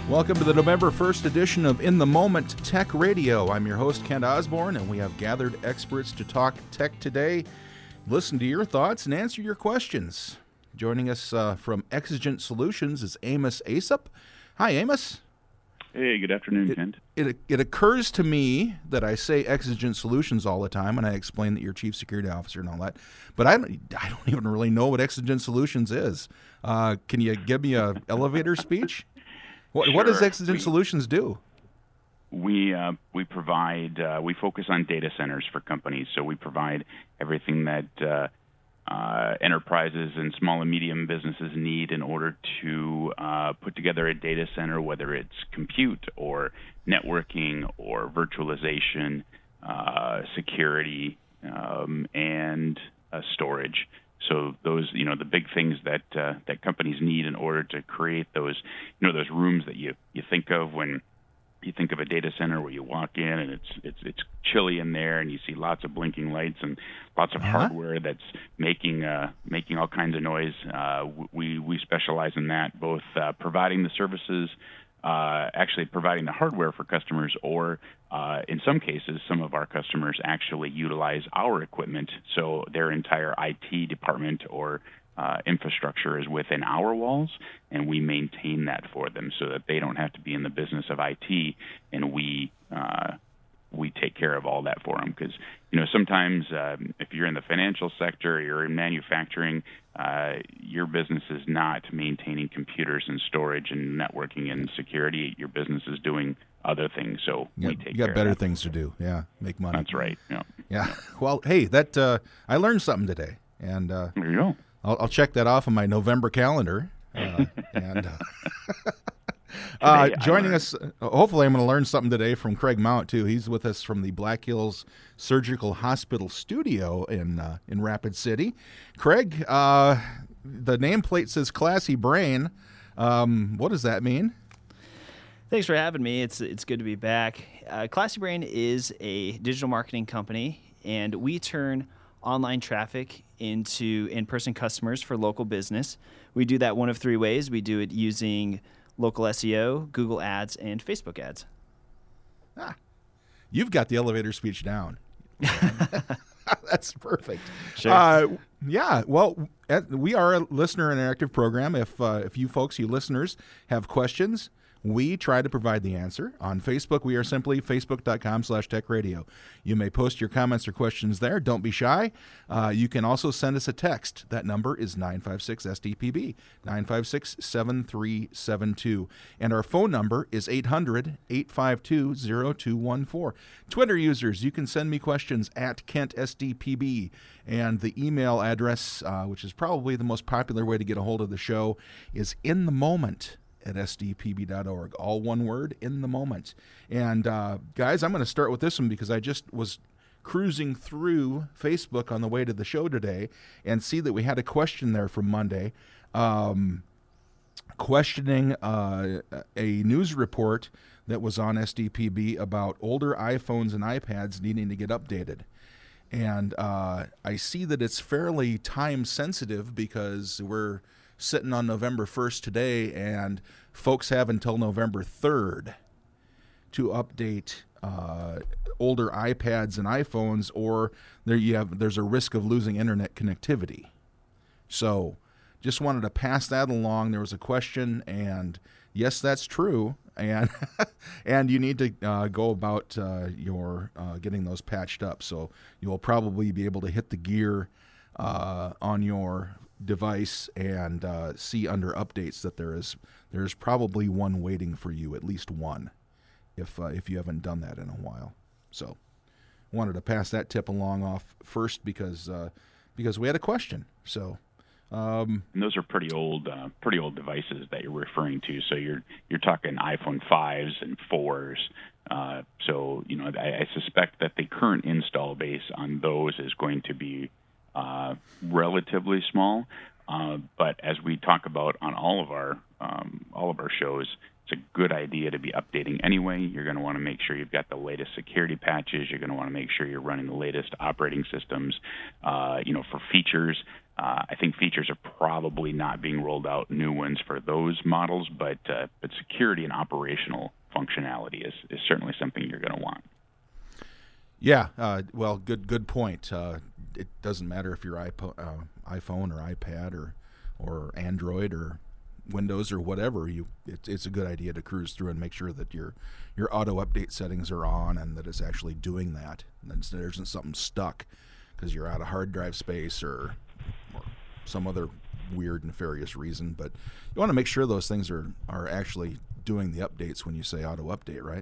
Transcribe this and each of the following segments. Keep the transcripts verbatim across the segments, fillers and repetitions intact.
Welcome to the November first edition of In the Moment Tech Radio. I'm your host, Kent Osborne, and we have gathered experts to talk tech today, listen to your thoughts, and answer your questions. Joining us uh, from Exigent Solutions is Amos Aesop. Hi, Amos. Hey, good afternoon, it, Kent. It, it occurs to me that I say Exigent Solutions all the time, and I explain that you're Chief Security Officer and all that, but I don't, I don't even really know what Exigent Solutions is. Uh, can you give me an elevator speech? What, sure. what does Exigent we, Solutions do? We uh, we provide uh, we focus on data centers for companies. So we provide everything that uh, uh, enterprises and small and medium businesses need in order to uh, put together a data center, whether it's compute or networking or virtualization, uh, security, um, and uh, storage. So those, you know, the big things that uh, that companies need in order to create those, you know, those rooms that you, you think of when you think of a data center where you walk in and it's it's it's chilly in there and you see lots of blinking lights and lots of uh-huh. hardware that's making uh, making all kinds of noise. Uh, we we specialize in that, both uh, providing the services, uh, actually providing the hardware for customers, or uh, in some cases, some of our customers actually utilize our equipment, so their entire I T department or uh, infrastructure is within our walls, and we maintain that for them so that they don't have to be in the business of I T, and we uh, we take care of all that for them. Because, you know, sometimes um, if you're in the financial sector or you're in manufacturing, uh, your business is not maintaining computers and storage and networking and security. Your business is doing other things, so you we got, take you got care better of that. things to do. Yeah, make money. That's right. Yeah. Yeah. Well, hey, that uh, I learned something today, and uh, There you go. I'll, I'll check that off on my November calendar. Uh, and uh, uh, joining us, uh, hopefully, I'm going to learn something today from Craig Mount too. He's with us from the Black Hills Surgical Hospital Studio in uh, in Rapid City. Craig, uh, the nameplate says "Classy Brain." Um, what does that mean? Thanks for having me. It's it's good to be back. Uh, Classy Brain is a digital marketing company, and we turn online traffic into in-person customers for local business. We do that one of three ways. We do it using local S E O, Google Ads, and Facebook ads. Ah, you've got the elevator speech down. That's perfect. Sure. Uh, yeah. Well, at, we are a listener interactive program. If uh, if you folks, you listeners, have questions, we try to provide the answer. On Facebook, we are simply facebook.com slash tech radio. You may post your comments or questions there. Don't be shy. Uh, you can also send us a text. That number is nine five six S D P B, nine five six, seven three seven two. And our phone number is eight hundred, eight five two, zero two one four. Twitter users, you can send me questions at Kent S D P B. And the email address, uh, which is probably the most popular way to get a hold of the show, is in the moment at S D P B dot org. All one word, in the moment. And uh, guys, I'm going to start with this one because I just was cruising through Facebook on the way to the show today and see that we had a question there from Monday, um, questioning uh, a news report that was on S D P B about older iPhones and iPads needing to get updated. And uh, I see that it's fairly time sensitive because we're sitting on November first today, and folks have until November third to update uh, older iPads and iPhones, or there you have there's a risk of losing internet connectivity. So just wanted to pass that along. There was a question, and yes, that's true, and and you need to uh, go about uh, your uh, getting those patched up. So you will probably be able to hit the gear uh, on your device and uh, see under updates that there is there is probably one waiting for you, at least one, if uh, if you haven't done that in a while. So wanted to pass that tip along off first because uh, because we had a question. So um, and those are pretty old uh, pretty old devices that you're referring to. So you're you're talking iPhone fives and fours. Uh, so you know I, I suspect that the current install base on those is going to be Uh, relatively small, uh, but as we talk about on all of our um, all of our shows, it's a good idea to be updating anyway. You're going to want to make sure you've got the latest security patches. You're going to want to make sure you're running the latest operating systems, uh, you know, for features. Uh, I think features are probably not being rolled out, new ones for those models, but uh, but security and operational functionality is, is certainly something you're going to want. Yeah, uh, well, good good point. Uh, it doesn't matter if you're iPo- uh, iPhone or iPad or or Android or Windows or whatever. You, it, it's a good idea to cruise through and make sure that your your auto update settings are on and that it's actually doing that. And then there isn't something stuck because you're out of hard drive space or, or some other weird nefarious reason. But you want to make sure those things are are actually doing the updates when you say auto update, right?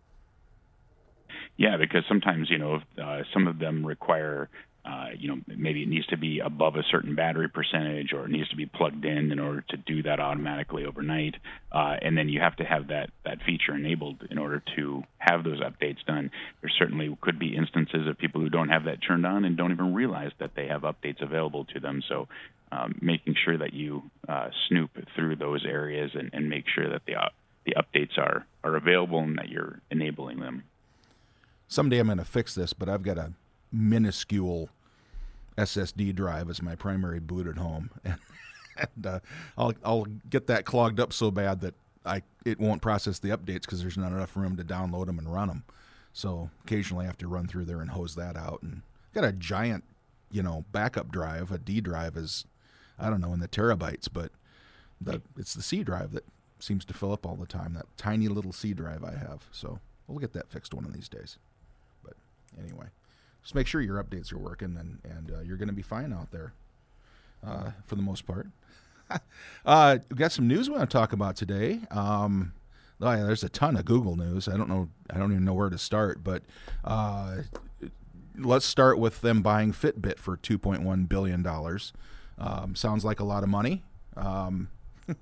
Yeah, because sometimes, you know, uh, some of them require, uh, you know, maybe it needs to be above a certain battery percentage or it needs to be plugged in in order to do that automatically overnight. Uh, and then you have to have that, that feature enabled in order to have those updates done. There certainly could be instances of people who don't have that turned on and don't even realize that they have updates available to them. So um, making sure that you uh, snoop through those areas and, and make sure that the, uh, the updates are, are available and that you're enabling them. Someday I'm going to fix this, but I've got a minuscule S S D drive as my primary boot at home, and, and uh, I'll I'll get that clogged up so bad that I it won't process the updates because there's not enough room to download them and run them. So occasionally I have to run through there and hose that out. And got a giant, you know, backup drive. A D drive is, I don't know, in the terabytes, but the it's the C drive that seems to fill up all the time. That tiny little C drive I have. So we'll get that fixed one of these days. Anyway, just make sure your updates are working, and, and uh, you're going to be fine out there uh, for the most part. uh, we've got some news we want to talk about today. Um, oh yeah, there's a ton of Google news. I don't know. I don't even know where to start, but uh, let's start with them buying Fitbit for two point one billion dollars. Um, sounds like a lot of money. Um,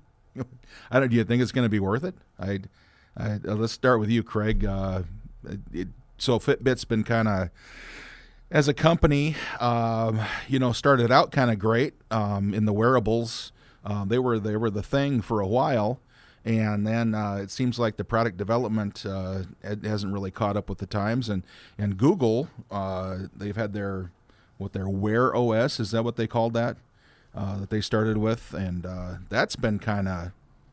I don't. Do you think it's going to be worth it? I, I uh, let's start with you, Craig. Uh, it, So Fitbit's been kind of, as a company, um, you know, started out kind of great um, in the wearables. Um, they were they were the thing for a while, and then uh, it seems like the product development uh, hasn't really caught up with the times. And and Google, uh, they've had their what their Wear O S, is that what they called that? Uh, that they started with, and uh, that's been kind of,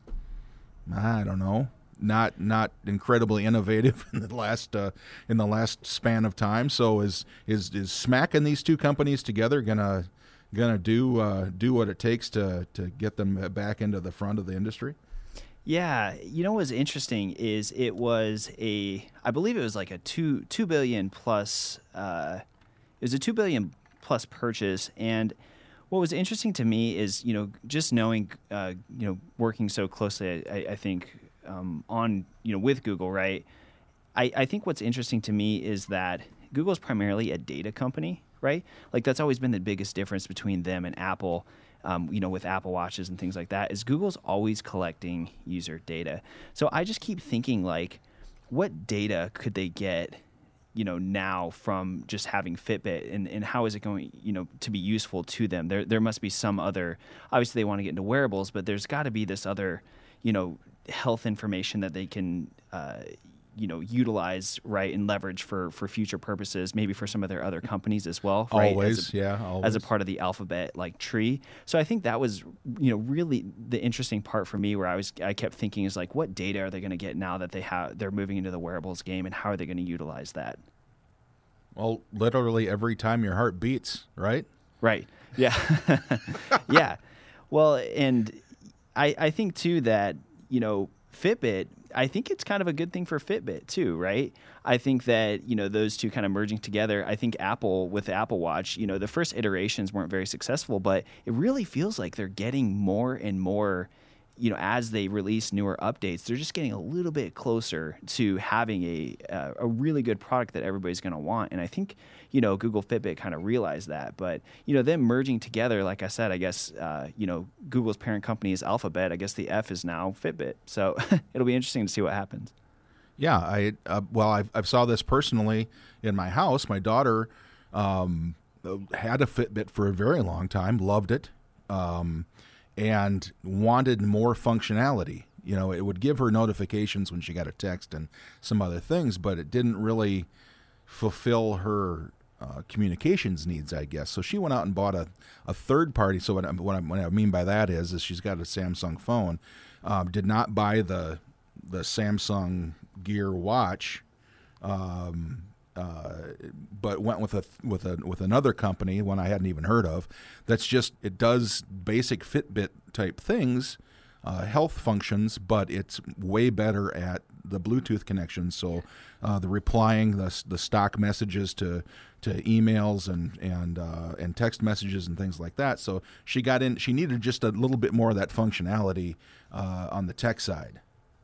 I don't know. Not not incredibly innovative in the last uh, in the last span of time. So is is is smacking these two companies together gonna gonna do uh, do what it takes to to get them back into the front of the industry? Yeah, you know what's interesting is it was a I believe it was like a two two billion plus uh, it was a two billion plus purchase. And what was interesting to me is, you know, just knowing uh, you know working so closely, I, I think. Um, on you know with Google, right? I, I think what's interesting to me is that Google is primarily a data company, right? Like that's always been the biggest difference between them and Apple. Um, you know, with Apple Watches and things like that, is Google's always collecting user data. So I just keep thinking, like, what data could they get, you know, now from just having Fitbit, and, and how is it going, you know, to be useful to them? There there must be some other. Obviously, they want to get into wearables, but there's got to be this other, you know, health information that they can, uh, you know, utilize, right, and leverage for, for future purposes, maybe for some of their other companies as well, right? Always, as a, yeah, always. As a part of the Alphabet, like, tree. So I think that was, you know, really the interesting part for me, where I was, I kept thinking is like, what data are they going to get now that they have, they're moving into the wearables game, and how are they going to utilize that? Well, literally every time your heart beats, right? Right. Yeah. Yeah. Well, and I, I think too that, you know, Fitbit, I think it's kind of a good thing for Fitbit too, right? I think that, you know, those two kind of merging together, I think Apple with the Apple Watch, you know, the first iterations weren't very successful, but it really feels like they're getting more and more, you know, as they release newer updates, they're just getting a little bit closer to having a uh, a really good product that everybody's going to want. And I think, you know, Google Fitbit kind of realized that. But, you know, them merging together, like I said, I guess, uh, you know, Google's parent company is Alphabet. I guess the F is now Fitbit. So it'll be interesting to see what happens. Yeah, I uh, well, I've, I've saw this personally in my house. My daughter um, had a Fitbit for a very long time, loved it. Um and wanted more functionality. You know, it would give her notifications when she got a text and some other things, but it didn't really fulfill her uh, communications needs, I guess. So she went out and bought a, a third party. So what I, what I, what I mean by that is, is she's got a Samsung phone, um, did not buy the the Samsung Gear watch, um, uh, but went with a with a with another company, one I hadn't even heard of. That's just it does basic Fitbit type things, uh, health functions, but it's way better at the Bluetooth connection. So uh, the replying the the stock messages to to emails and and uh, and text messages and things like that. So she got in. She needed just a little bit more of that functionality uh, on the tech side.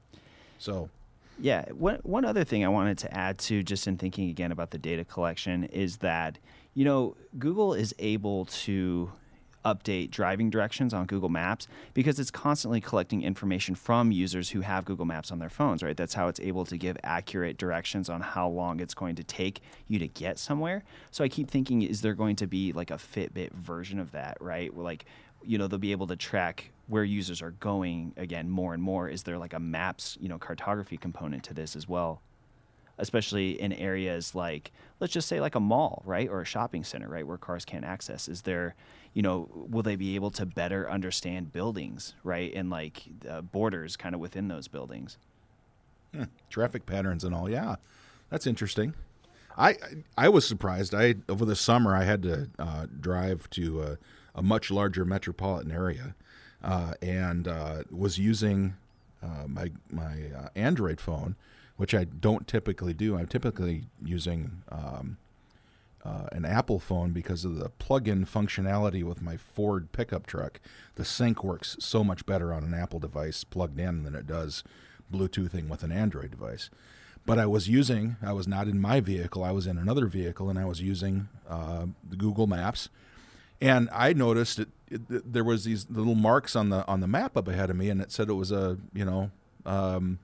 So. Yeah, one, one other thing I wanted to add to, just in thinking again about the data collection, is that, you know, Google is able to update driving directions on Google Maps because it's constantly collecting information from users who have Google Maps on their phones, right? That's how it's able to give accurate directions on how long it's going to take you to get somewhere. So I keep thinking, is there going to be like a Fitbit version of that, right? Like, you know, they'll be able to track where users are going again more and more. Is there like a maps, you know, cartography component to this as well? Especially in areas like, let's just say like a mall, right? Or a shopping center, right? Where cars can't access. Is there, you know, will they be able to better understand buildings, right? And like uh, borders kind of within those buildings. Hmm. Traffic patterns and all. Yeah, that's interesting. I I was surprised. I over the summer I had to uh, drive to a, a much larger metropolitan area, uh, and uh, was using uh, my my uh, Android phone, which I don't typically do. I'm typically using um, uh, an Apple phone because of the plug-in functionality with my Ford pickup truck. The sync works so much better on an Apple device plugged in than it does Bluetoothing with an Android device. But I was using, I was not in my vehicle, I was in another vehicle, and I was using uh, the Google Maps. And I noticed it, it, there was these little marks on the on the map up ahead of me, and it said it was a, you know, um,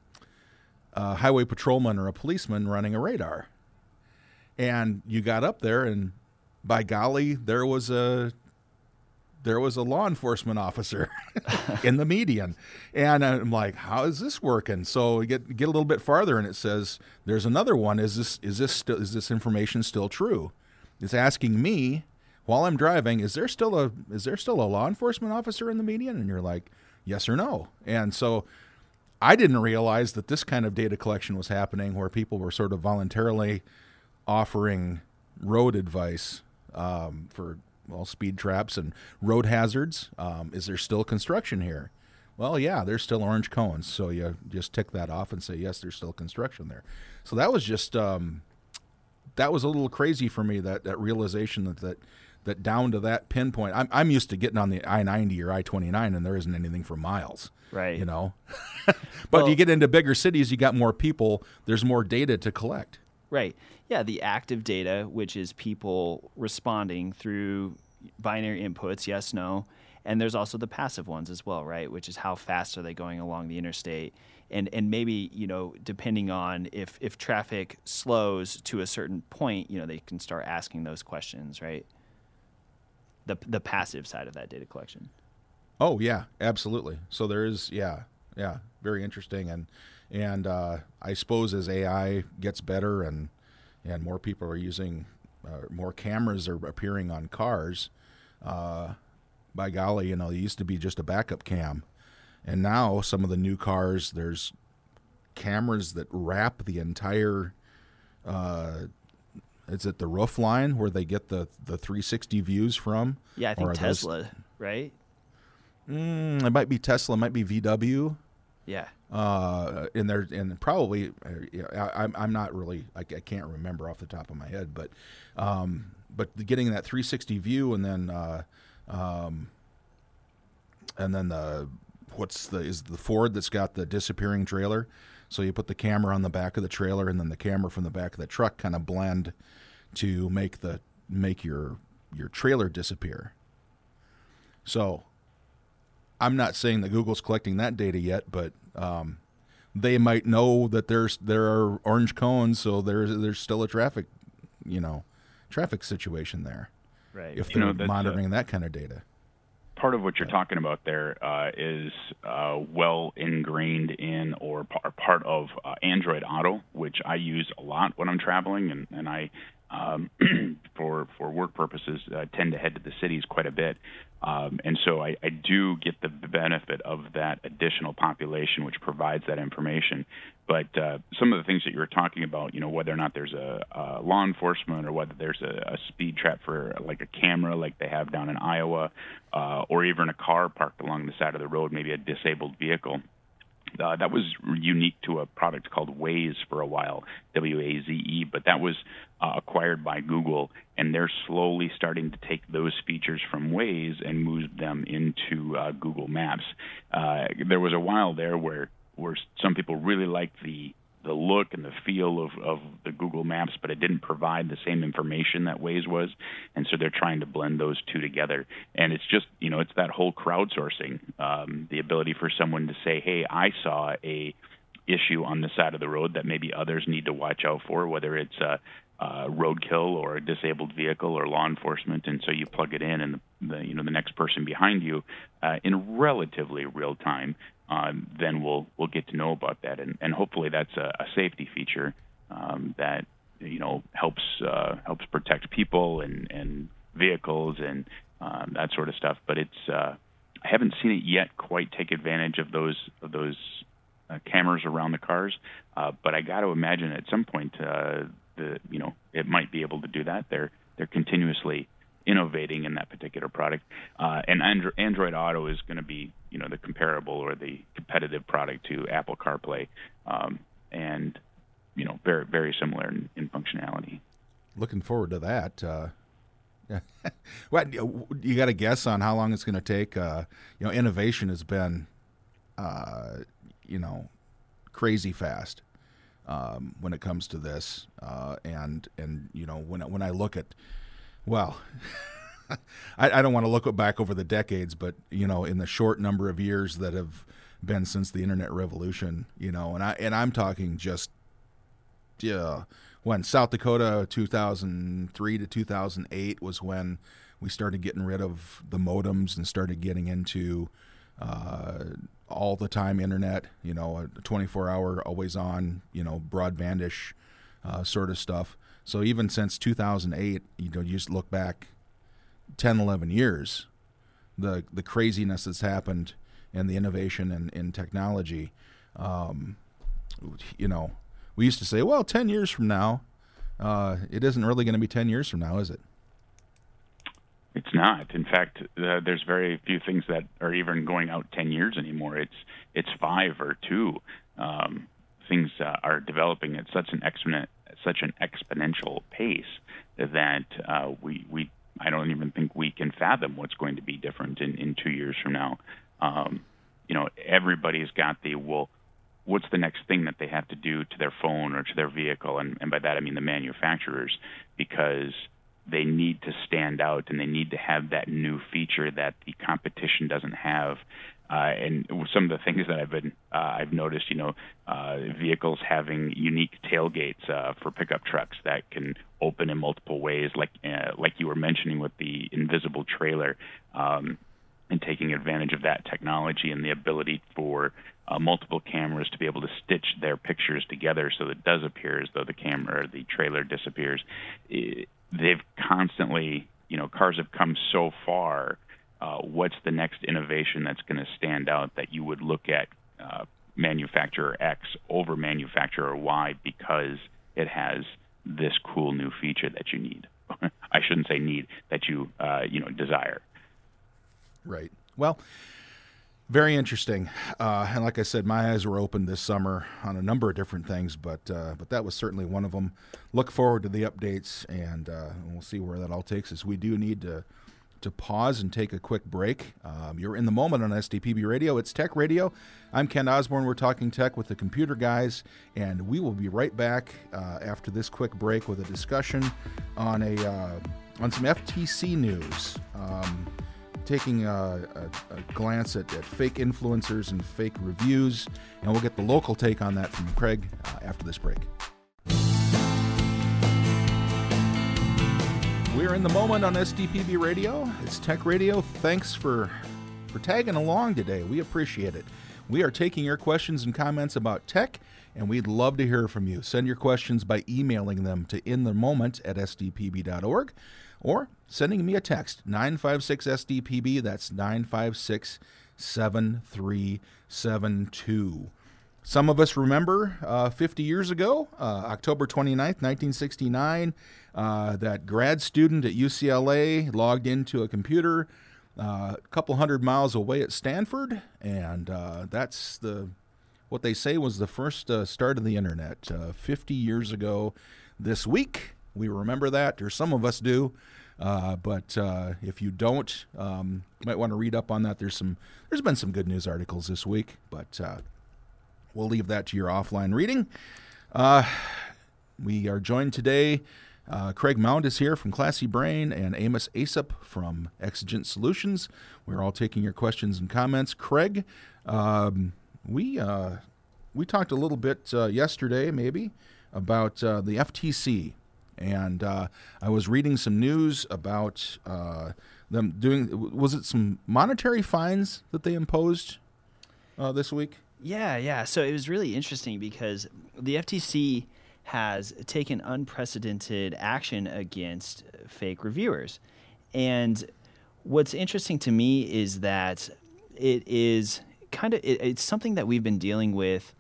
a highway patrolman or a policeman running a radar. And you got up there, and by golly, there was a there was a law enforcement officer in the median. And I'm like, how is this working? So we get get a little bit farther, and it says there's another one. Is this is this still is this information still true? It's asking me while I'm driving, is there still a is there still a law enforcement officer in the median? And you're like, yes or no. And so I didn't realize that this kind of data collection was happening, where people were sort of voluntarily offering road advice um, for, well, speed traps and road hazards. Um, is there still construction here? Well, yeah, there's still orange cones. So you just tick that off and say, yes, there's still construction there. So that was just, um, that was a little crazy for me, that, that realization that, that, that down to that pinpoint, I'm, I'm used to getting on the I ninety or I twenty-nine and there isn't anything for miles. Right. You know, but well, you get into bigger cities, you got more people, there's more data to collect. Right. Yeah, the active data, which is people responding through binary inputs, yes, no. And there's also the passive ones as well, right, which is how fast are they going along the interstate. And and maybe, you know, depending on if, if traffic slows to a certain point, you know, they can start asking those questions, right? The the passive side of that data collection. Oh, yeah, absolutely. So there is, yeah, yeah, very interesting. And, and uh, I suppose as A I gets better and and more people are using, uh, more cameras are appearing on cars, uh, by golly, you know, it used to be just a backup cam. And now some of the new cars, there's cameras that wrap the entire, uh, is it the roof line where they get the, the three sixty views from? Yeah, I think Tesla, those, right? Mm, it might be Tesla, it might be V W. Yeah. Uh, and there, and probably, I, I'm I'm not really, I, I can't remember off the top of my head, but, um, but getting that three sixty view, and then, uh, um, and then the what's the is the Ford that's got the disappearing trailer. So you put the camera on the back of the trailer, and then the camera from the back of the truck kind of blend to make the make your your trailer disappear. So I'm not saying that Google's collecting that data yet, but um, they might know that there's there are orange cones, so there's there's still a traffic, you know, traffic situation there. Right. If they're you know, monitoring uh, that kind of data. Part of what you're talking about there uh, is uh, well ingrained in or p- part of uh, Android Auto, which I use a lot when I'm traveling, and, and I um, for for work purposes uh, tend to head to the cities quite a bit. Um, and so I, I do get the benefit of that additional population, which provides that information. But uh, some of the things that you were talking about, you know, whether or not there's a, a law enforcement or whether there's a, a speed trap for like a camera like they have down in Iowa, uh, or even a car parked along the side of the road, maybe a disabled vehicle. Uh, that was unique to a product called Waze for a while, W A Z E, but that was uh, acquired by Google, and they're slowly starting to take those features from Waze and move them into uh, Google Maps. Uh, there was a while there where, where some people really liked the the look and the feel of, of the Google Maps, but it didn't provide the same information that Waze was, and so they're trying to blend those two together. And it's just, you know, it's that whole crowdsourcing, um, the ability for someone to say, hey, I saw a issue on the side of the road that maybe others need to watch out for, whether it's a, a roadkill or a disabled vehicle or law enforcement, and so you plug it in, and the, the you know the next person behind you uh, in relatively real time Um, then we'll we'll get to know about that, and, and hopefully that's a, a safety feature um, that you know helps uh, helps protect people and, and vehicles and um, that sort of stuff. But it's uh, I haven't seen it yet quite take advantage of those of those uh, cameras around the cars. Uh, but I got to imagine at some point uh, the you know it might be able to do that. They're they're continuously innovating in that particular product, uh, and Andro- Android Auto is going to be, you know, the comparable or the competitive product to Apple CarPlay, um, and you know, very very similar in, in functionality. Looking forward to that. Uh, what you got a guess on how long it's going to take? Uh, you know, innovation has been, uh, you know, crazy fast um, when it comes to this, uh, and and you know, when when I look at Well, I, I don't want to look back over the decades, but, you know, in the short number of years that have been since the internet revolution, you know, and, I, and I'm talking just, yeah, when South Dakota two thousand three to two thousand eight was when we started getting rid of the modems and started getting into uh, all the time internet, you know, a twenty-four hour, always on, you know, broadbandish uh, sort of stuff. So even since two thousand eight, you know, you just look back ten, eleven years, the the craziness that's happened and the innovation in, in technology. Um, you know, we used to say, well, ten years from now, uh, it isn't really going to be ten years from now, is it? It's not. In fact, uh, there's very few things that are even going out ten years anymore. It's it's five or two. Um, things uh, are developing at such an exponent. such an exponential pace that uh, we, we I don't even think we can fathom what's going to be different in, in two years from now. Um, you know, everybody's got the, well, what's the next thing that they have to do to their phone or to their vehicle? And, and by that I mean the manufacturers, because they need to stand out and they need to have that new feature that the competition doesn't have. Uh, and some of the things that I've been uh, I've noticed, you know, uh, vehicles having unique tailgates uh, for pickup trucks that can open in multiple ways, like uh, like you were mentioning with the invisible trailer, um, and taking advantage of that technology and the ability for uh, multiple cameras to be able to stitch their pictures together so that it does appear as though the camera or the trailer disappears. It, they've constantly, you know, cars have come so far. Uh, what's the next innovation that's going to stand out that you would look at uh, manufacturer X over manufacturer Y because it has this cool new feature that you need? I shouldn't say need, that you uh, you know desire. Right. Well, very interesting. Uh, and like I said, my eyes were opened this summer on a number of different things, but uh, but that was certainly one of them. Look forward to the updates, and uh, we'll see where that all takes us. We do need to to pause and take a quick break. Um, you're in the moment on S D P B Radio. It's Tech Radio. I'm Ken Osborne. We're talking tech with the computer guys, and we will be right back uh, after this quick break with a discussion on a uh, on some F T C news, um, taking a, a, a glance at, at fake influencers and fake reviews, and we'll get the local take on that from Craig uh, after this break. We're in the moment on S D P B Radio. It's Tech Radio. Thanks for for tagging along today. We appreciate it. We are taking your questions and comments about tech, and we'd love to hear from you. Send your questions by emailing them to inthemoment at s d p b dot org or sending me a text, nine five six S D P B. That's nine five six, seven three seven two. Some of us remember uh, fifty years ago, uh, October twenty-ninth, nineteen sixty-nine, uh, that grad student at U C L A logged into a computer uh, a couple hundred miles away at Stanford, and uh, that's the what they say was the first uh, start of the internet. Uh, fifty years ago this week, we remember that, or some of us do. Uh, but uh, if you don't, um, you might want to read up on that. There's some, there's been some good news articles this week, but uh, we'll leave that to your offline reading. Uh, we are joined today. Uh, Craig Mound is here from Classy Brain and Amos Aesop from Exigent Solutions. We're all taking your questions and comments. Craig, um, we uh, we talked a little bit uh, yesterday, maybe, about uh, the F T C. And uh, I was reading some news about uh, them doing, was it some monetary fines that they imposed uh, this week? Yeah, yeah. So it was really interesting because the F T C has taken unprecedented action against fake reviewers. And what's interesting to me is that it is kind of, it, it's something that we've been dealing with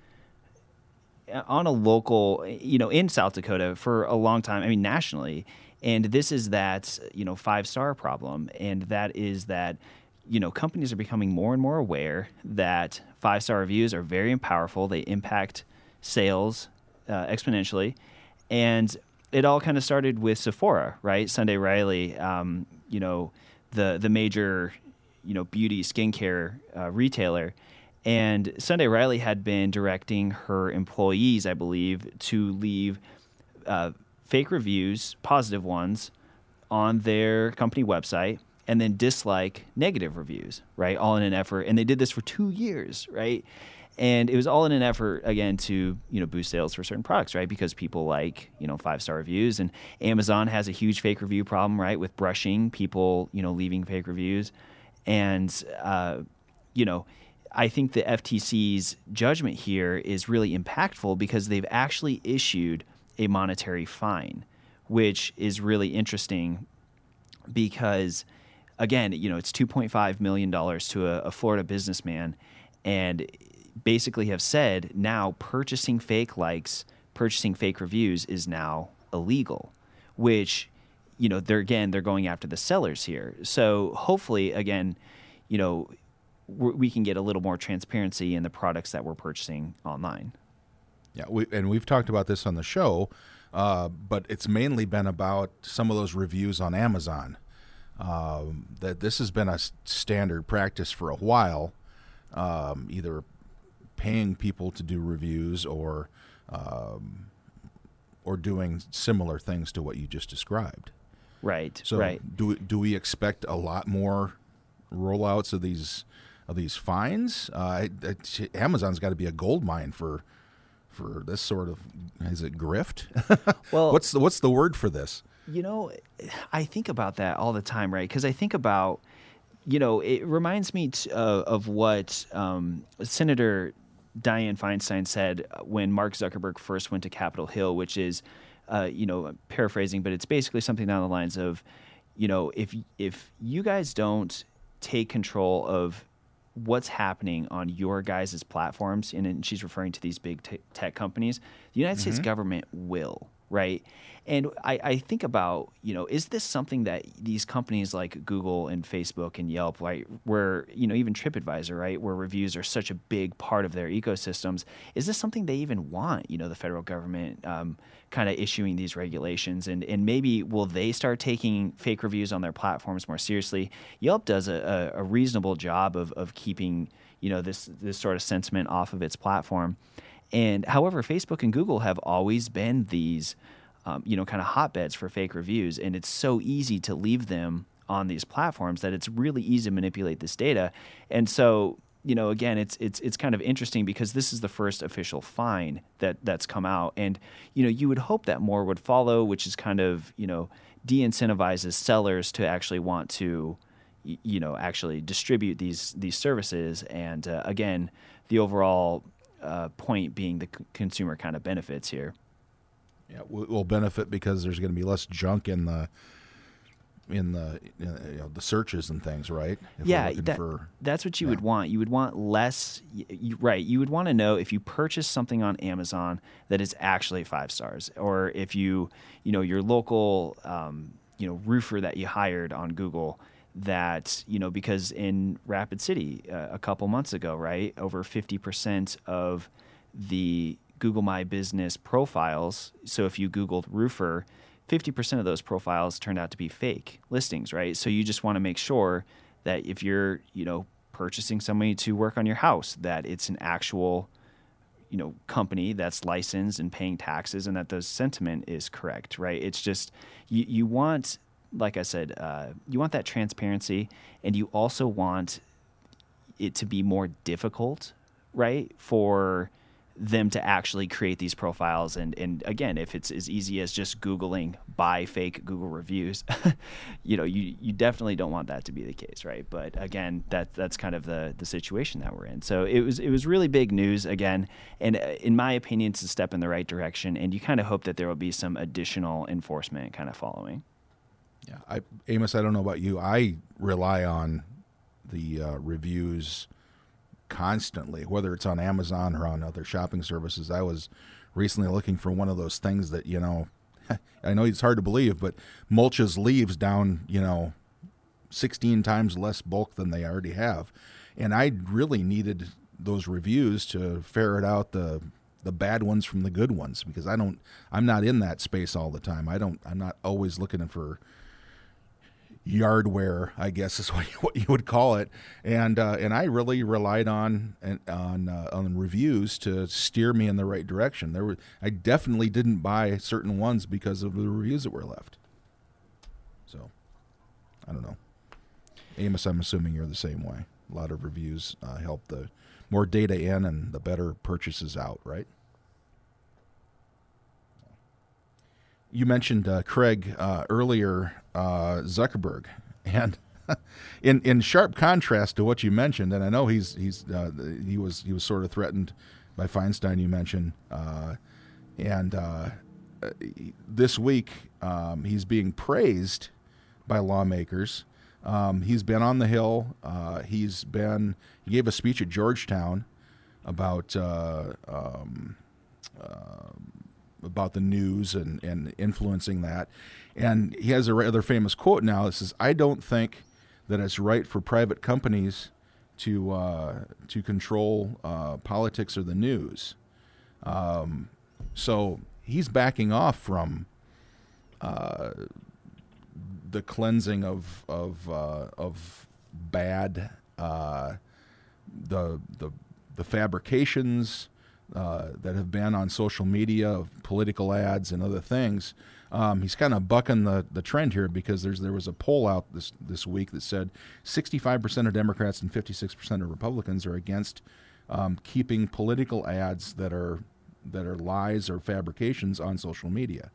on a local, you know, in South Dakota for a long time, I mean, nationally. And this is that, you know, five-star problem. And that is that, you know, companies are becoming more and more aware that five-star reviews are very powerful. They impact sales uh, exponentially. And it all kind of started with Sephora, right? Sunday Riley, um, you know, the the major, you know, beauty skincare uh, retailer. And Sunday Riley had been directing her employees, I believe, to leave uh, fake reviews, positive ones, on their company website, and then dislike negative reviews, right? All in an effort, and they did this for two years, right? And it was all in an effort, again, to, you know, boost sales for certain products, right? Because people like, you know, five-star reviews, and Amazon has a huge fake review problem, right? With brushing, people, you know, leaving fake reviews, and uh, you know. I think the F T C's judgment here is really impactful because they've actually issued a monetary fine, which is really interesting because, again, you know, it's two point five million dollars to a, a Florida businessman, and basically have said now purchasing fake likes, purchasing fake reviews is now illegal, which, you know, they're, again, they're going after the sellers here. So hopefully, again, you know, we can get a little more transparency in the products that we're purchasing online. Yeah, we, and we've talked about this on the show, uh, but it's mainly been about some of those reviews on Amazon. Um, that this has been a standard practice for a while, um, either paying people to do reviews or um, or doing similar things to what you just described. Right. So right. do we, do we expect a lot more rollouts of these? Of these fines? Uh, it, it, Amazon's got to be a gold mine for for this sort of, is it grift? Well, what's the what's the word for this? You know, I think about that all the time, right? Because I think about, you know, it reminds me t- uh, of what um, Senator Dianne Feinstein said when Mark Zuckerberg first went to Capitol Hill, which is, uh, you know, paraphrasing, but it's basically something down the lines of, you know, if if you guys don't take control of what's happening on your guys' platforms, and, and she's referring to these big t- tech companies, the United mm-hmm. States government will, right? And I, I think about, you know, is this something that these companies like Google and Facebook and Yelp, right, where, you know, even TripAdvisor, right, where reviews are such a big part of their ecosystems, is this something they even want, you know, the federal government um, kind of issuing these regulations? And, and maybe will they start taking fake reviews on their platforms more seriously? Yelp does a, a, a reasonable job of, of keeping, you know, this, this sort of sentiment off of its platform. And however, Facebook and Google have always been these Um, you know, kind of hotbeds for fake reviews. And it's so easy to leave them on these platforms that it's really easy to manipulate this data. And so, you know, again, it's it's it's kind of interesting because this is the first official fine that that's come out. And, you know, you would hope that more would follow, which is kind of, you know, de-incentivizes sellers to actually want to, y- you know, actually distribute these these services. And uh, again, the overall uh, point being the c- consumer kind of benefits here. Yeah, we'll benefit because there's going to be less junk in the in the you know, the searches and things, right? If Yeah, we're looking that, for, that's what you yeah. would want. You would want less, y- you, right? You would want to know if you purchase something on Amazon that is actually five stars, or if you, you know, your local, um, you know, roofer that you hired on Google. That, you know, because in Rapid City uh, a couple months ago, right, over fifty percent of the Google My Business profiles. So if you Googled roofer, fifty percent of those profiles turned out to be fake listings, right? So you just want to make sure that if you're, you know, purchasing somebody to work on your house, that it's an actual, you know, company that's licensed and paying taxes, and that the sentiment is correct, right? It's just, you, you want, like I said, uh, you want that transparency, and you also want it to be more difficult, right, for them to actually create these profiles. And, and again, if it's as easy as just Googling buy fake Google reviews, you know, you, you definitely don't want that to be the case, right? But again, that that's kind of the the situation that we're in. So it was it was really big news again, and in my opinion, it's a step in the right direction. And you kind of hope that there will be some additional enforcement kind of following. Yeah, I, Amos, I don't know about you. I rely on the uh, reviews constantly, whether it's on Amazon or on other shopping services. I was recently looking for one of those things that, you know, I know it's hard to believe, but mulches leaves down, you know, sixteen times less bulk than they already have. And I really needed those reviews to ferret out the the bad ones from the good ones, because I don't, I'm not in that space all the time. I don't, I'm not always looking for yardware, I guess is what you, what you would call it, and uh, and I really relied on on uh, on reviews to steer me in the right direction. There were, I definitely didn't buy certain ones because of the reviews that were left. So, I don't know, Amos. I'm assuming you're the same way. A lot of reviews uh, help the more data in and the better purchases out, right? You mentioned uh, Craig uh, earlier, uh, Zuckerberg, and in in sharp contrast to what you mentioned, and I know he's he's uh, he was he was sort of threatened by Feinstein. You mentioned, uh, and uh, this week um, he's being praised by lawmakers. Um, he's been on the Hill. Uh, he's been he gave a speech at Georgetown about. Uh, um, uh, about the news and, and influencing that. And he has a rather famous quote now that says, "I don't think that it's right for private companies to uh, to control uh, politics or the news." Um, so he's backing off from uh, the cleansing of of uh, of bad uh, the the the fabrications Uh, that have been on social media of political ads and other things. Um, he's kind of bucking the, the trend here, because there's there was a poll out this this week that said sixty-five percent of Democrats and fifty-six percent of Republicans are against um, keeping political ads that are that are lies or fabrications on social media.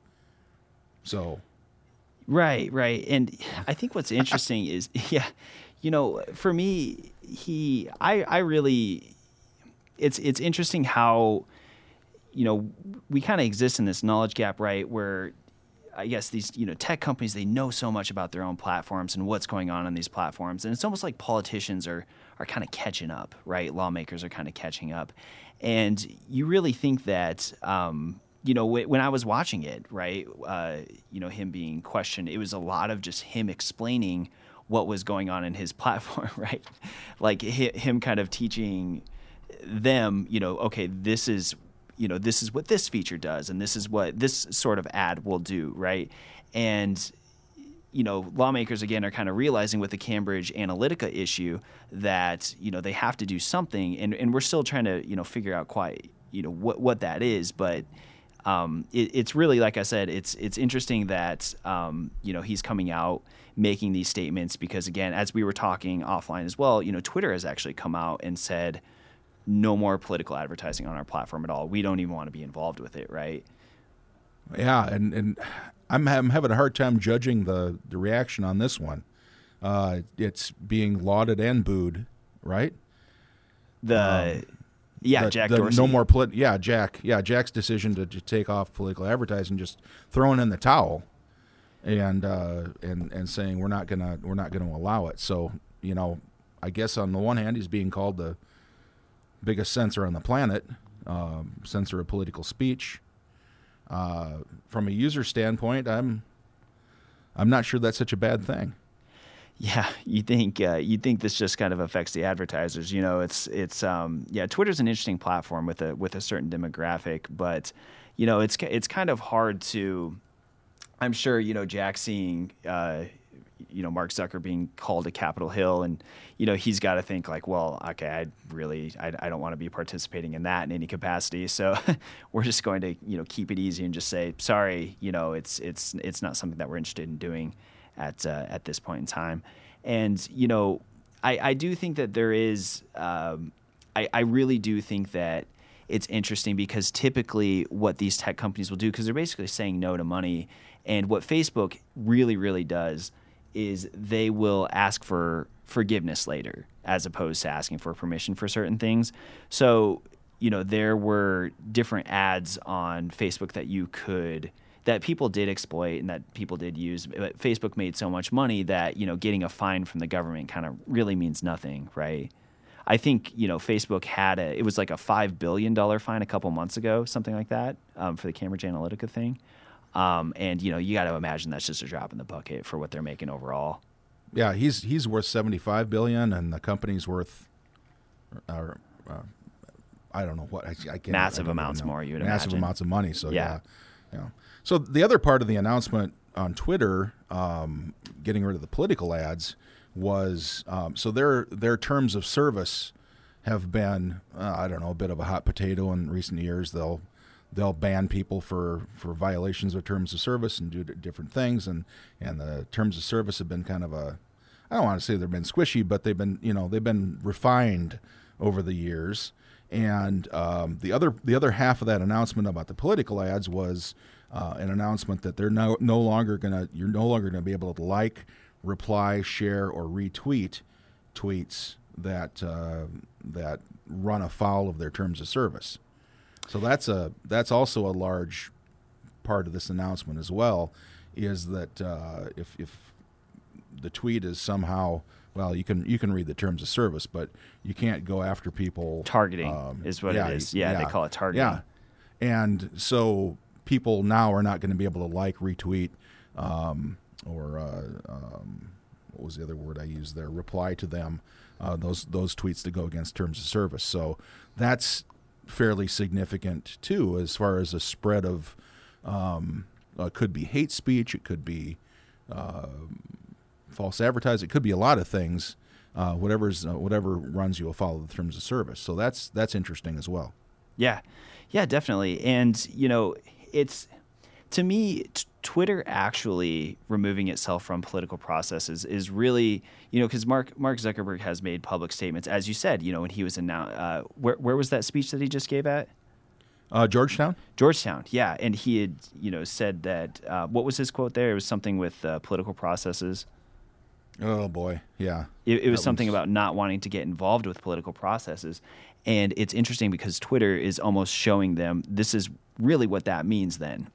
So, right, right, and I think what's interesting is, yeah, you know, for me, he, I, I really. It's it's interesting how, you know, we kind of exist in this knowledge gap, right? Where I guess these, you know, tech companies, they know so much about their own platforms and what's going on on these platforms. And it's almost like politicians are, are kind of catching up, right? Lawmakers are kind of catching up. And you really think that, um, you know, w- when I was watching it, right, uh, you know, him being questioned, it was a lot of just him explaining what was going on in his platform, right? Like hi- him kind of teaching them, you know, okay, this is, you know, this is what this feature does, and this is what this sort of ad will do, right? And, you know, lawmakers, again, are kind of realizing with the Cambridge Analytica issue that, you know, they have to do something, and, and we're still trying to, you know, figure out quite, you know, what, what that is, but um, it, it's really, like I said, it's it's interesting that, um, you know, he's coming out making these statements, because, again, as we were talking offline as well, you know, Twitter has actually come out and said, no more political advertising on our platform at all. We don't even want to be involved with it, right? Yeah, and, and I'm, I'm having a hard time judging the, the reaction on this one. uh, it's being lauded and booed, right? The um, yeah, the, Jack the Dorsey. No more polit- Yeah, Jack. Yeah, Jack's decision to, to take off political advertising, just throwing in the towel, and uh, and and saying we're not gonna we're not gonna allow it. So you know, I guess on the one hand, he's being called the biggest censor on the planet, um, censor of political speech. Uh, from a user standpoint, I'm I'm not sure that's such a bad thing. Yeah, you think uh, you think this just kind of affects the advertisers. You know, it's it's um, yeah. Twitter's an interesting platform with a with a certain demographic, but you know, it's it's kind of hard to. I'm sure you know Jack seeing uh, you know Mark Zucker being called to Capitol Hill, and you know he's got to think like, well, okay, I really I, I don't want to be participating in that in any capacity, so we're just going to you know keep it easy and just say sorry. You know, it's it's it's not something that we're interested in doing at uh, at this point in time. And you know I, I do think that there is um, I, I really do think that it's interesting because typically what these tech companies will do, because they're basically saying no to money, and what Facebook really really does is they will ask for forgiveness later as opposed to asking for permission for certain things. So you know there were different ads on Facebook that you could that people did exploit and that people did use. But Facebook made so much money that, you know, getting a fine from the government kind of really means nothing, right? I think, you know, Facebook had a, it was like a five billion dollars fine a couple months ago, something like that, um, for the Cambridge Analytica thing. Um, and, you know, you got to imagine that's just a drop in the bucket for what they're making overall. Yeah, he's he's worth seventy-five billion dollars and the company's worth, uh, uh, I don't know what. I, I can't, Massive I amounts more, you would Massive imagine. amounts of money, so Yeah. yeah. yeah. So the other part of the announcement on Twitter, um, getting rid of the political ads, was um, so their their terms of service have been uh, I don't know a bit of a hot potato in recent years. They'll they'll ban people for, for violations of terms of service and do different things, and, and the terms of service have been kind of a I don't want to say they've been squishy, but they've been you know they've been refined over the years. And um, the other the other half of that announcement about the political ads was uh, an announcement that they're no no longer gonna you're no longer gonna be able to like, reply, share, or retweet tweets that uh, that run afoul of their terms of service. So that's a that's also a large part of this announcement as well, is that uh, if if the tweet is somehow well, you can you can read the terms of service, but you can't go after people. Targeting um, is what yeah, it is. Yeah, yeah, they call it targeting. Yeah, and so people now are not going to be able to like, retweet, um, or uh, um, what was the other word I used there? Reply to them. Uh, those those tweets that go against terms of service. So that's fairly significant too, as far as a spread of. Um, uh, it could be hate speech. It could be. Uh, false advertising. It could be a lot of things. Uh, whatever's uh, whatever runs you afoul of the terms of service. So that's that's interesting as well. Yeah, yeah, definitely. And you know, it's to me, t- Twitter actually removing itself from political processes is really, you know, because Mark Mark Zuckerberg has made public statements, as you said, you know, when he was announced. Uh, where where was that speech that he just gave at? Uh, Georgetown. Georgetown, yeah, and he had, you know, said that. Uh, what was his quote there? It was something with uh, political processes. Oh boy, yeah. It, it was That something one's- about not wanting to get involved with political processes, and it's interesting because Twitter is almost showing them this is really what that means. Then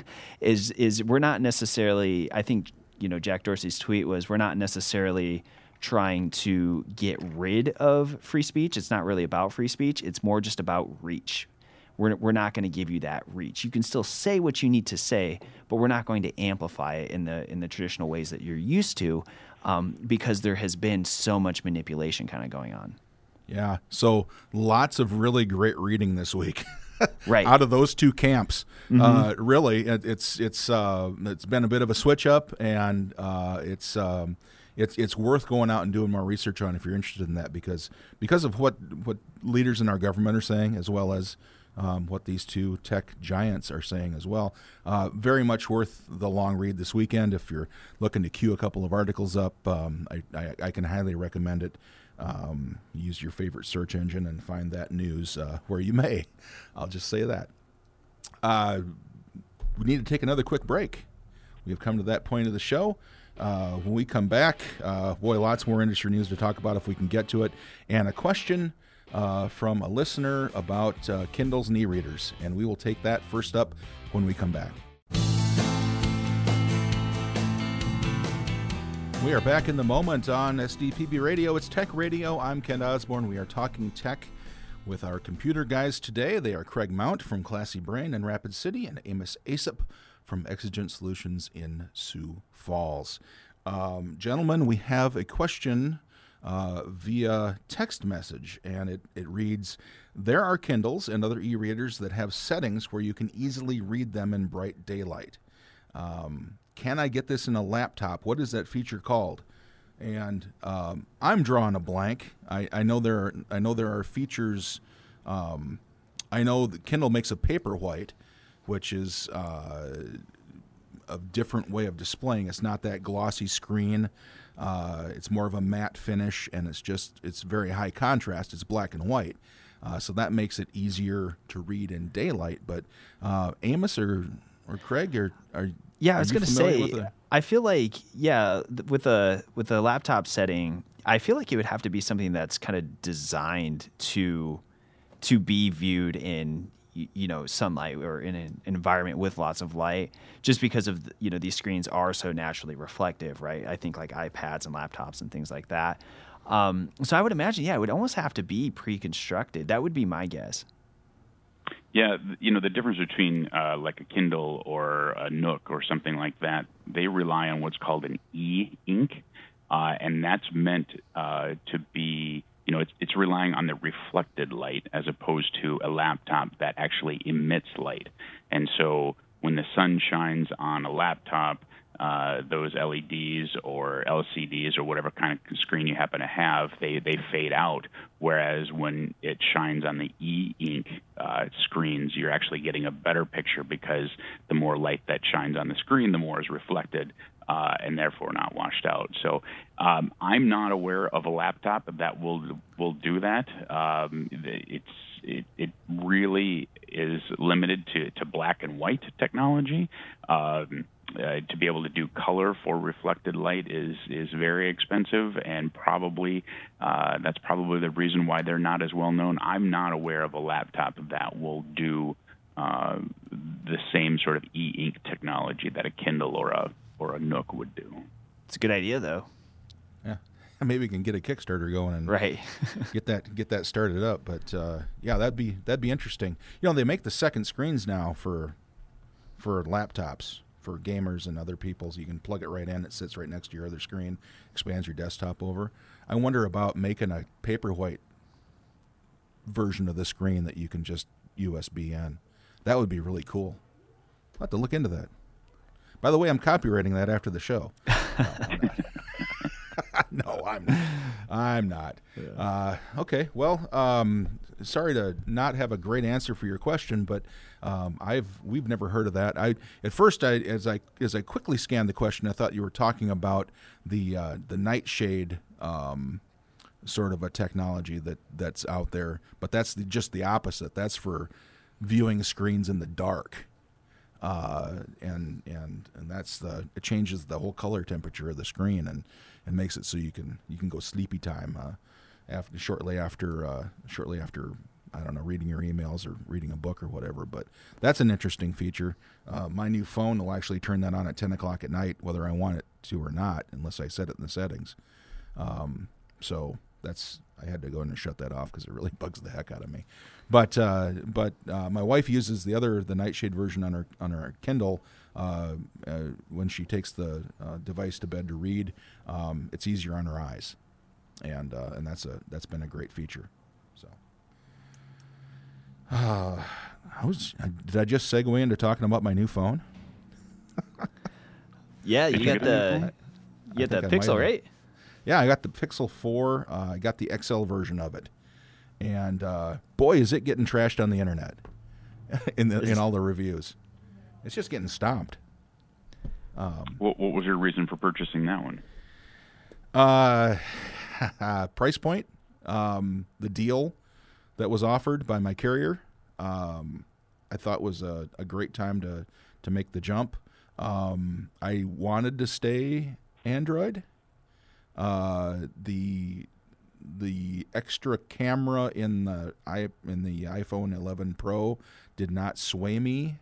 is is we're not necessarily. I think you know Jack Dorsey's tweet was we're not necessarily trying to get rid of free speech. It's not really about free speech. It's more just about reach. We're, we're not going to give you that reach. You can still say what you need to say, but we're not going to amplify it in the in the traditional ways that you're used to, um, because there has been so much manipulation kind of going on. Yeah. So lots of really great reading this week. Right. Out of those two camps, Mm-hmm. uh, really, it, it's it's uh, it's been a bit of a switch up, and uh, it's um, it's it's worth going out and doing more research on if you're interested in that, because because of what what leaders in our government are saying, as well as Um, what these two tech giants are saying as well. Uh, very much worth the long read this weekend. If you're looking to queue a couple of articles up, um, I, I, I can highly recommend it. Um, use your favorite search engine and find that news uh, where you may. I'll just say that. Uh, we need to take another quick break. We have come to that point of the show. Uh, when we come back, uh, boy, lots more industry news to talk about if we can get to it, and a question uh, from a listener about uh, Kindles and e-readers, and we will take that first up when we come back. We are back in the moment on S D P B Radio. It's Tech Radio. I'm Ken Osborne. We are talking tech with our computer guys today. They are Craig Mount from Classy Brain in Rapid City and Amos Aesop from Exigent Solutions in Sioux Falls. Um, gentlemen, we have a question uh, via text message, and it, it reads, there are Kindles and other e-readers that have settings where you can easily read them in bright daylight. Um, can I get this in a laptop? What is that feature called? And um, I'm drawing a blank. I, I know there are, I know there are features. Um, I know that Kindle makes a Paperwhite, which is uh, a different way of displaying. It's not that glossy screen. Uh, it's more of a matte finish, and it's just it's very high contrast. It's black and white, uh, so that makes it easier to read in daylight. But uh, Amos or or Craig, are are yeah, I was going to say, a... I feel like yeah, th- with a with a laptop setting, I feel like it would have to be something that's kind of designed to to be viewed in, you know, sunlight or in an environment with lots of light, just because of, the, you know, these screens are so naturally reflective, right? I think like iPads and laptops and things like that. Um, so I would imagine, yeah, it would almost have to be pre-constructed. That would be my guess. Yeah, you know, the difference between uh, like a Kindle or a Nook or something like that, they rely on what's called an e-ink, uh, and that's meant uh, to be, you know, it's, it's relying on the reflected light as opposed to a laptop that actually emits light. And so when the sun shines on a laptop, uh, those L E Ds or L C Ds or whatever kind of screen you happen to have, they, they fade out. Whereas when it shines on the e-ink uh, screens, you're actually getting a better picture because the more light that shines on the screen, the more is reflected uh, and therefore not washed out. So um, I'm not aware of a laptop that will will do that. Um, it's it, it really is limited to, to black and white technology. Um, Uh, to be able to do color for reflected light is is very expensive, and probably uh, that's probably the reason why they're not as well known. I'm not aware of a laptop that will do uh, the same sort of e-ink technology that a Kindle or a or a Nook would do. It's a good idea, though. Yeah, maybe we can get a Kickstarter going and right. get that get that started up. But uh, yeah, that'd be that'd be interesting. You know, they make the second screens now for for laptops, for gamers and other people, so you can plug it right in. It sits right next to your other screen, expands your desktop over. I wonder about making a Paperwhite version of the screen that you can just U S B in. That would be really cool. I'll have to look into that. By the way, I'm copywriting that after the show. No, I'm not. I'm not. Yeah. Uh, okay, well, um, sorry to not have a great answer for your question, but um, I've we've never heard of that. I at first, I as I as I quickly scanned the question, I thought you were talking about the uh, the nightshade um, sort of a technology that that's out there, but that's the, just the opposite. That's for viewing screens in the dark. Uh, and and and that's the it changes the whole color temperature of the screen and, and makes it so you can you can go sleepy time uh, after shortly after uh, shortly after I don't know reading your emails or reading a book or whatever. But that's an interesting feature. Uh, my new phone will actually turn that on at ten o'clock at night, whether I want it to or not, unless I set it in the settings. Um, so that's I had to go in and shut that off because it really bugs the heck out of me. But uh, but uh, my wife uses the other the Nightshade version on her on her Kindle uh, uh, when she takes the uh, device to bed to read. Um, it's easier on her eyes, and uh, and that's a that's been a great feature. So, uh, I was did I just segue into talking about my new phone? Yeah, you got the you got the Pixel, right? Yeah, I got the Pixel four. Uh, I got the X L version of it. And uh, boy, is it getting trashed on the internet in the, in all the reviews. It's just getting stomped. Um, what, what was your reason for purchasing that one? Uh, price point, um, the deal that was offered by my carrier, um, I thought was a, a great time to, to make the jump. Um, I wanted to stay Android. Uh, the the extra camera in the i in the iPhone eleven Pro did not sway me,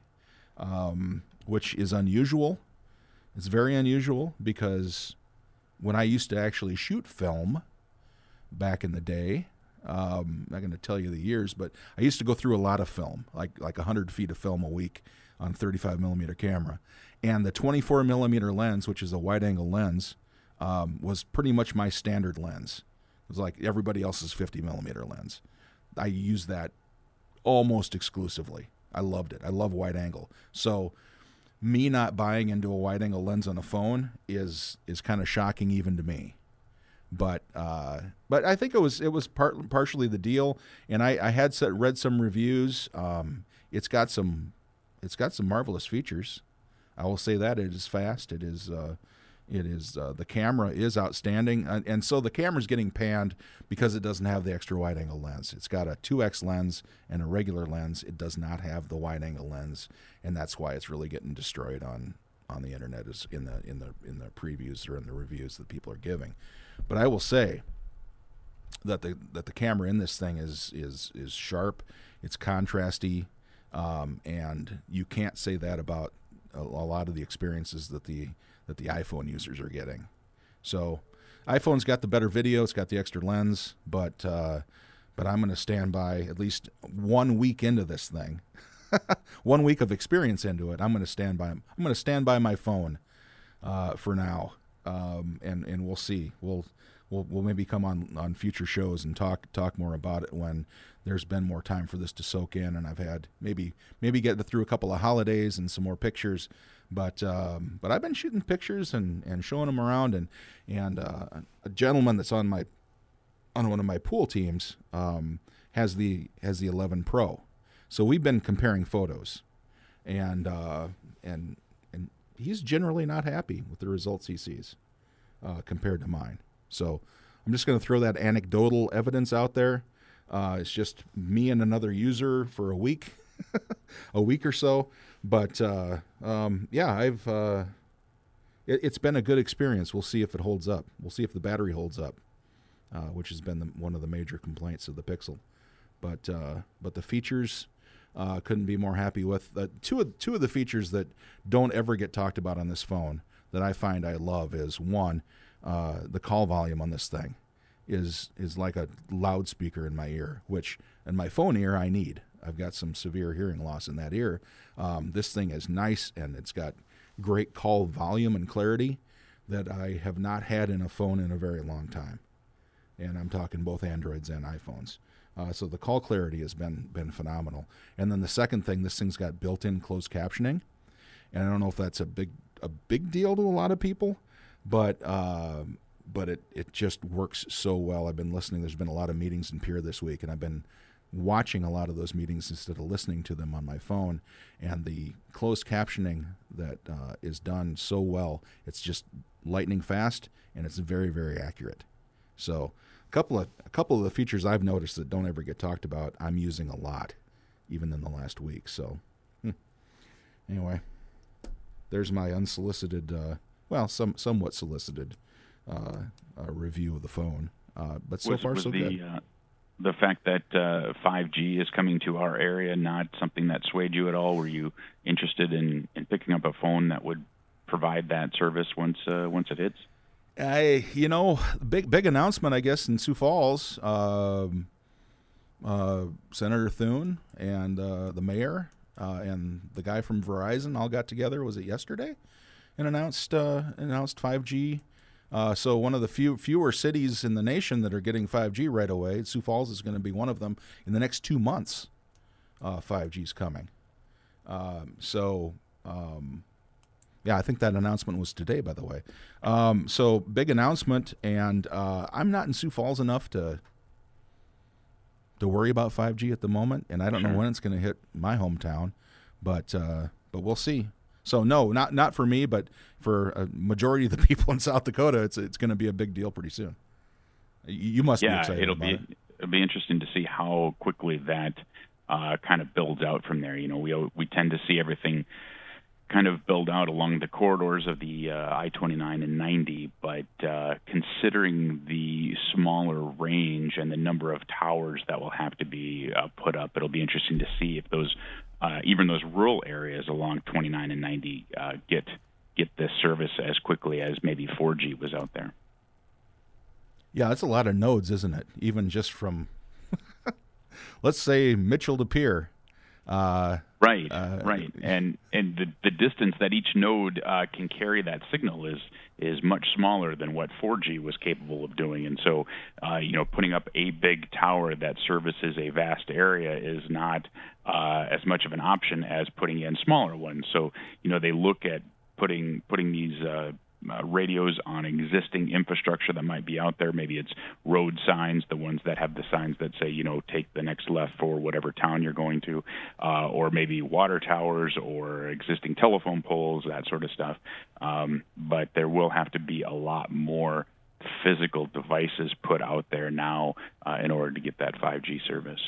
um, which is unusual. It's very unusual because when I used to actually shoot film back in the day, um, I'm not going to tell you the years, but I used to go through a lot of film, like like one hundred feet of film a week on thirty-five millimeter camera. And the twenty-four millimeter lens, which is a wide-angle lens, um, was pretty much my standard lens. It was like everybody else's fifty millimeter lens. I used that almost exclusively. I loved it. I love wide angle. So me not buying into a wide angle lens on a phone is is kind of shocking even to me. But uh, but I think it was it was part, partially the deal. And I, I had set, read some reviews. Um, it's got some it's got some marvelous features. I will say that it is fast. It is. Uh, It is uh, the camera is outstanding, and, and so the camera's getting panned because it doesn't have the extra wide-angle lens. It's got a two X lens and a regular lens. It does not have the wide-angle lens, and that's why it's really getting destroyed on, on the internet, is in the in the in the previews or in the reviews that people are giving. But I will say that the that the camera in this thing is is is sharp. It's contrasty, um, and you can't say that about a, a lot of the experiences that the that the iPhone users are getting. So iPhone's got the better video, it's got the extra lens, but uh, but I'm going to stand by at least one week into this thing, one week of experience into it. I'm going to stand by. I'm going to stand by my phone uh, for now, um, and and we'll see. We'll we'll we'll maybe come on, on future shows and talk talk more about it when there's been more time for this to soak in, and I've had maybe maybe get through a couple of holidays and some more pictures. But um, but I've been shooting pictures and, and showing them around, and and uh, a gentleman that's on my on one of my pool teams um, has the has the eleven Pro, so we've been comparing photos, and uh, and and he's generally not happy with the results he sees uh, compared to mine. So I'm just going to throw that anecdotal evidence out there. Uh, it's just me and another user for a week, a week or so. But uh, um, yeah, I've uh, it, it's been a good experience. We'll see if it holds up. We'll see if the battery holds up, uh, which has been the, one of the major complaints of the Pixel. But uh, but the features uh, couldn't be more happy with. Uh, two of two of the features that don't ever get talked about on this phone that I find I love is one, uh, the call volume on this thing is is like a loudspeaker in my ear, which in my phone ear I need. I've got some severe hearing loss in that ear. Um, this thing is nice, and it's got great call volume and clarity that I have not had in a phone in a very long time. And I'm talking both Androids and iPhones. Uh, so the call clarity has been been phenomenal. And then the second thing, this thing's got built-in closed captioning. And I don't know if that's a big a big deal to a lot of people, but uh, but it, it just works so well. I've been listening. There's been a lot of meetings in Pierre this week, and I've been watching a lot of those meetings instead of listening to them on my phone, and the closed captioning that uh, is done so well. It's just lightning fast, and it's very, very accurate. So a couple of a couple of the features I've noticed that don't ever get talked about, I'm using a lot, even in the last week. So hmm. anyway, there's my unsolicited, uh, well, some somewhat solicited uh, uh, review of the phone. Uh, but so was, far, was so the, good. Uh, the fact that uh, five G is coming to our area not something that swayed you at all? Were you interested in, in picking up a phone that would provide that service once uh, once it hits? I, you know, big big announcement, I guess, in Sioux Falls. Um, uh, Senator Thune and uh, the mayor uh, and the guy from Verizon all got together. Was it yesterday? And announced uh, announced five G. Uh, so one of the few fewer cities in the nation that are getting five G right away. Sioux Falls is going to be one of them. In the next two months, uh, five G is coming. Um, so, um, yeah, I think that announcement was today, by the way. Um, so big announcement, and uh, I'm not in Sioux Falls enough to to worry about five G at the moment, and I don't Sure. know when it's going to hit my hometown, but uh, but we'll see. So no, not not for me, but for a majority of the people in South Dakota, it's it's going to be a big deal pretty soon. You, you must yeah, be excited it'll about be it. It'll be interesting to see how quickly that uh, kind of builds out from there. You know, we we tend to see everything kind of build out along the corridors of the uh, I twenty-nine and ninety, but uh, considering the smaller range and the number of towers that will have to be uh, put up, it'll be interesting to see if those, uh, even those rural areas along twenty-nine and ninety uh, get get this service as quickly as maybe four G was out there. Yeah, that's a lot of nodes, isn't it? Even just from, let's say, Mitchell to Pierre. Uh, right, uh, right, and and the the distance that each node uh, can carry that signal is is much smaller than what four G was capable of doing, and so uh, you know, putting up a big tower that services a vast area is not uh, as much of an option as putting in smaller ones. So you know, they look at putting putting these Uh, Uh, radios on existing infrastructure that might be out there. Maybe it's road signs, the ones that have the signs that say, you know, take the next left for whatever town you're going to, uh, or maybe water towers or existing telephone poles, that sort of stuff. Um, but there will have to be a lot more physical devices put out there now uh, in order to get that five G service.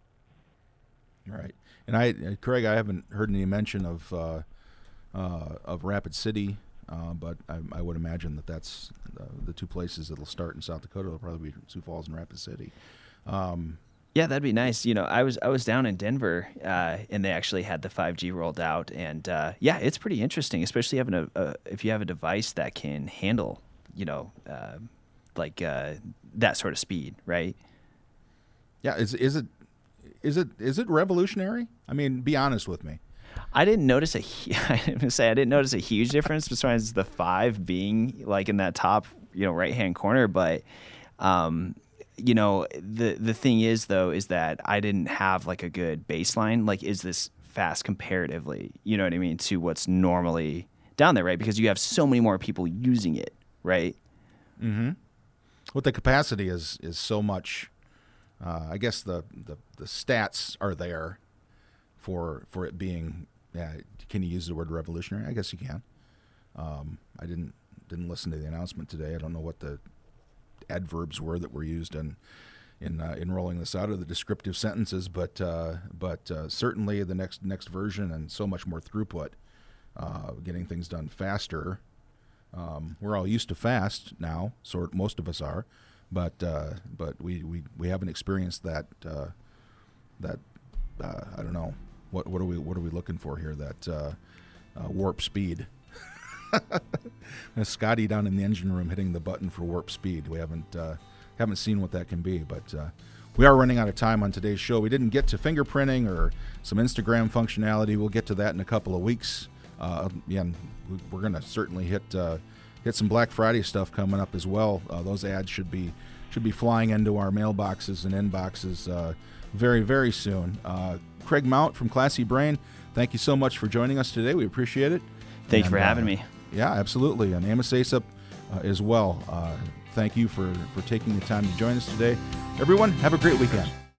Right. And I, Craig, I haven't heard any mention of uh, uh, of Rapid City. Uh, but I, I would imagine that that's uh, the two places that'll start in South Dakota. It'll probably be Sioux Falls and Rapid City. Um, yeah, that'd be nice. You know, I was I was down in Denver, uh, and they actually had the five G rolled out, and uh, yeah, it's pretty interesting, especially having a, a if you have a device that can handle, you know, uh, like uh, that sort of speed, right? Yeah, is is it is it is it revolutionary? I mean, be honest with me. I didn't notice a. I didn't say I didn't notice a huge difference besides the five being like in that top, you know, right hand corner. But, um, you know, the the thing is though is that I didn't have like a good baseline. Like, is this fast comparatively? You know what I mean, to what's normally down there, right? Because you have so many more people using it, right? Mm-hmm. What the capacity is is so much. Uh, I guess the, the the stats are there for for it being. Yeah, can you use the word revolutionary? I guess you can. Um, I didn't didn't listen to the announcement today. I don't know what the adverbs were that were used in in uh, in rolling this out, or the descriptive sentences, but uh, but uh, certainly the next next version and so much more throughput, uh, getting things done faster. Um, we're all used to fast now, sort most of us are, but uh, but we, we, we haven't experienced that uh, that uh, I don't know. What what are we what are we looking for here? That uh, uh, warp speed. Scotty down in the engine room hitting the button for warp speed. We haven't uh, haven't seen what that can be, but uh, we are running out of time on today's show. We didn't get to fingerprinting or some Instagram functionality. We'll get to that in a couple of weeks. Uh, again, we're going to certainly hit uh, hit some Black Friday stuff coming up as well. Uh, those ads should be should be flying into our mailboxes and inboxes uh, very very soon. Uh, Craig Mount from Classy Brain, thank you so much for joining us today. We appreciate it. Thank and, you for having uh, me. Yeah, absolutely. And Amos Aesop uh, as well. Uh, thank you for, for taking the time to join us today. Everyone, have a great weekend.